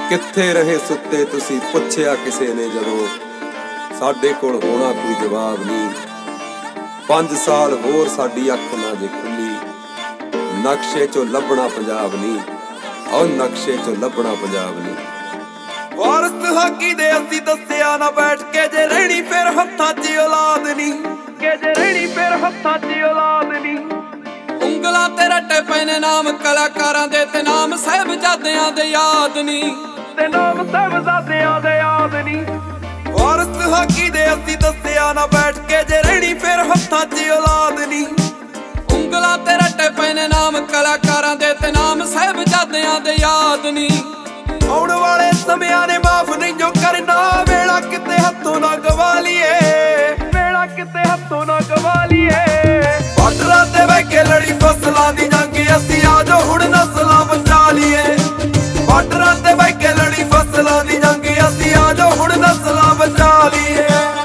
ਕਿੱਥੇ ਰਹੇ ਸੁੱਤੇ ਤੁਸੀਂ ਪੁੱਛਿਆ ਕਿਸੇ ਨੇ ਜਦੋਂ, ਸਾਡੇ ਕੋਲ ਹੋਣਾ ਕੋਈ ਜਵਾਬ ਨਹੀਂ। 5 ਸਾਲ ਹੋਰ ਸਾਡੀ ਅੱਖ ਨਾ ਜੇ ਖੁੱਲੀ, ਨਕਸ਼ੇ ਚੋਂ ਲੱਭਣਾ ਪੰਜਾਬ ਨਹੀਂ, ਉਹ ਨਕਸ਼ੇ ਚੋਂ ਲੱਭਣਾ ਪੰਜਾਬ ਨਹੀਂ। ਵਾਰਸ ਹਾਕੀ ਦੇ ਅਸੀਂ ਦੱਸਿਆ ਨਾ ਬੈਠ ਕੇ, ਜੇ ਰਹਿਣੀ ਫਿਰ ਹੱਥਾਂ 'ਚ ਔਲਾਦ ਨਹੀਂ, ਕਿ ਜੇ ਰਹਿਣੀ ਫਿਰ ਹੱਥਾਂ 'ਚ ਔਲਾਦ ਨਹੀਂ। ਉਂਗਲਾਂ ਤੇ ਰੱਟੇ ਪਏ ਨੇ ਨਾਮ ਕਲਾਕਾਰਾਂ ਦੇ, ਤੇ ਨਾਮ ਸਾਹਿਬਜ਼ਾਦਿਆਂ ਦੇ ਯਾਦ ਨਹੀਂ, ਤੇ ਨਾਮ ਸਾਹਿਬਜ਼ਾਦਿਆਂ ਦੇ ਯਾਦ ਨਹੀਂ। ਵਾਰਸ ਹਾਕੀ ਦੇ ਅਸੀਂ ਦੱਸਿਆ ਨਾ ਬੈਠ ਕੇ, ਜੇ ਰਹਿਣੀ ਫਿਰ ਹੱਥਾਂ 'ਚ ਔਲਾਦ ਨਹੀਂ। ਉਂਗਲਾਂ ਤੇ ਰੱਟੇ ਪਏ ਨੇ ਨਾਮ ਕਲਾਕਾਰਾਂ ਦੇ, ਤੇ ਨਾਮ ਸਾਹਿਬਜ਼ਾਦਿਆਂ ਦੇ ਯਾਦ ਨਹੀਂ। ਆਉਣ ਵਾਲੇ ਸਮਿਆਂ ਨੇ ਮਾਫ ਨਹੀਂ ਜੋ ਕਰਨਾ, ਵੇਲਾ ਕਿਤੇ ਹੱਥੋਂ ਨਾ ਗਵਾ ਲਈਏ, ਵੇਲਾ ਕਿਤੇ ਹੱਥੋਂ ਨਾ ਗਵਾ ਲਈਏ। ਬਾਰਡਰਾਂ ਤੇ ਬਹਿ ਕੇ ਲੜੀ ਫਸਲਾਂ ਦੀ ਜੰਗ, ਅਸੀਂ ਆਜੋ ਹੁਣ ਨਸਲਾਂ ਬਚਾ ਲਈਏ। ਬਾਰਡਰਾਂ ਤੇ ਬਹਿ ਕੇ ਲੜੀ ਫਸਲਾਂ ਦੀ ਜੰਗ, ਅਸੀਂ ਆਜੋ ਹੁਣ ਨਸਲਾਂ ਬਚਾ ਲਈਏ।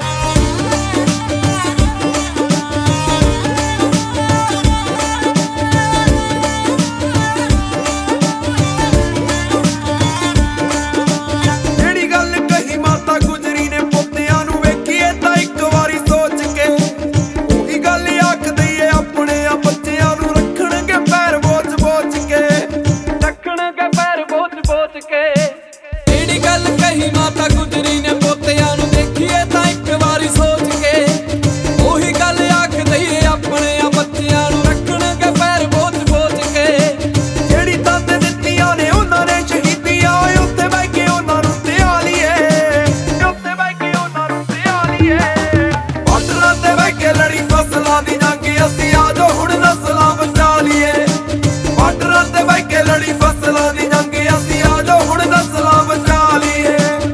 ਜਿਹੜੀ ਗੱਲ ਕਹੀ ਮਾਤਾ ਗੁਜਰੀ ਨੇ ਪੋਤਿਆਂ ਨੂੰ, ਦੇਖੀਏ ਤਾਂ ਇੱਕ ਵਾਰੀ ਸੋਚ ਕੇ। ਉਹੀ ਗੱਲ ਆਖ ਦਈਏ ਆਪਣੇ ਆ ਬੱਚਿਆਂ ਨੂੰ, ਰੱਖਣਗੇ ਪੈਰ ਬੋਝ ਕੇ। ਜਿਹੜੀ ਤੰਦ ਦਿੱਤੀਆਂ ਨੇ ਉਹਨਾਂ ਨੇ ਸ਼ਹੀਦੀਆਂ, ਉੱਥੇ ਬਹਿ ਕੇ ਉਹਨਾਂ ਨੂੰ ਧਿਆ ਲਈਏ, ਉੱਥੇ ਬਹਿ ਕੇ ਉਹਨਾਂ ਨੂੰ ਧਿਆ ਲਈਏ। ਬਾਰਡਰਾਂ ਤੇ ਬਹਿ ਕੇ ਲੜੀ ਫਸਲਾਂ ਦੀ ਜੰਗ, ਅਸੀਂ ਆਜੋ ਹੁਣ ਨਸਲਾਂ ਬਚਾ ਲਈਏ। ਬਾਰਡਰਾਂ ਤੇ ਬਹਿ ਕੇ ਲੜੀ ਫਸਲਾਂ ਦੀ ਜੰਗ, ਅਸੀਂ ਆਜੋ ਹੁਣ ਨਸਲਾਂ ਬਚਾ ਲਈਏ।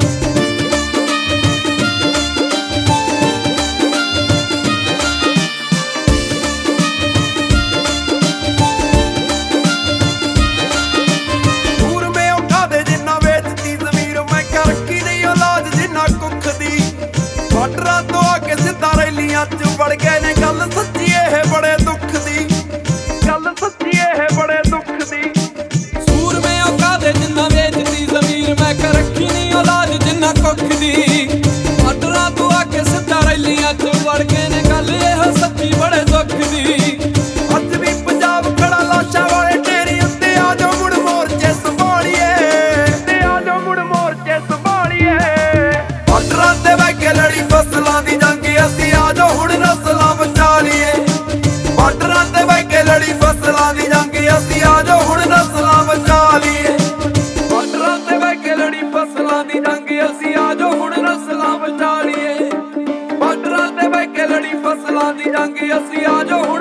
ਸੂਰਮੇ ਔਖਾ ਦੇ ਜਿੰਨਾ ਵੇਚਤੀ ਜ਼ਮੀਰ, ਮੈਂ ਕਿਹਾ ਰੱਖੀ ਨਹੀਂ ਔਲਾਦ ਜਿੰਨਾ ਕੁੱਖ ਦੀ। ਬਾਰਡਰਾਂ ਤੋਂ ਆ ਕੇ ਸਿੱਧਾ ਰੈਲੀਆਂ 'ਚ ਵੜ ਗਏ ਨੇ, ਗੱਲ ਸੱਚੀ ਇਹ ਬੜੇ ਦੁੱਖ ਦੀ, ਗੱਲ ਸੱਚੀ ਇਹ ਬੜੇ ਦੁੱਖ ਦੀ। ਸੂਰਮੇ ਔਖਾ ਦੇ ਜਿੰਨਾ ਵੇਚਦੀ ਜ਼ਮੀਰ, ਮੈਂ ਕਿਹਾ ਰੱਖੀ ਨਹੀਂ ਔਲਾਦ ਜਿੰਨਾ ਕੁੱਖ ਦੀ। ਬਾਰਡਰਾਂ ਤੋਂ ਆ ਕੇ ਸਿੱਧਾ ਰੈਲੀਆਂ 'ਚ ਵੜ ਗਏ ਨੇ, ਗੱਲ ਇਹ ਸੱਚੀ ਬੜੇ ਦੁੱਖ ਦੀ। ਅੱਜ ਵੀ ਪੰਜਾਬ ਖੜਾ ਲਾਸ਼ਾਂ ਵਾਲੇ ਢੇਰੀ ਉੱਤੇ, ਆਜੋ ਮੁੜ ਮੋਰਚੇ ਸੰਭਾਲੀਏ, ਤੇ ਆਜੋ ਮੁੜ ਮੋਰਚੇ ਸੰਭਾਲੀਏ। ਬਾਰਡਰਾਂ ਤੇ ਬਹਿ ਕੇ ਲੜੀ ਫਸਲਾਂ ਦੀ ਜੰਗ, ਅਸੀਂ ਆਜੋ ਹੁਣ ਨਸਲਾਂ ਬਚਾ ਲਈਏ। ਬਾਰਡਰਾਂ ਤੇ ਬਹਿ ਕੇ ਲੜੀ ਫਸਲਾਂ ਦੀ ਜੰਗ, ਅਸੀਂ ਆਜੋ ਹੁਣ ਨਸਲਾਂ ਬਚਾ ਲਈਏ। ਬਾਰਡਰਾਂ ਤੇ ਬਹਿ ਕੇ ਲੜੀ ਫਸਲਾਂ ਦੀ ਜੰਗ, ਅਸੀਂ ਆਜੋ ਹੁਣ ਨਸਲਾਂ ਬਚਾ ਲਈਏ। ਬਾਰਡਰਾਂ ਤੇ ਬਹਿ ਕੇ ਲੜੀ ਫਸਲਾਂ ਦੀ ਜੰਗ, ਅਸੀਂ ਆਜੋ ਹੁਣ